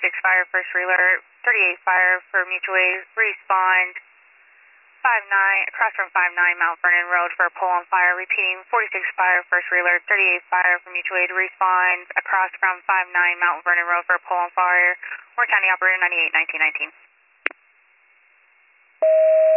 fire, first relay, 38 fire for mutual aid, respond 59, across from 59 Mount Vernon Road for a pole on fire, repeating 46 fire, first relay, 38 fire for mutual aid, respond across from 59 Mount Vernon Road for a pole on fire, Warren County operator 98, 1919.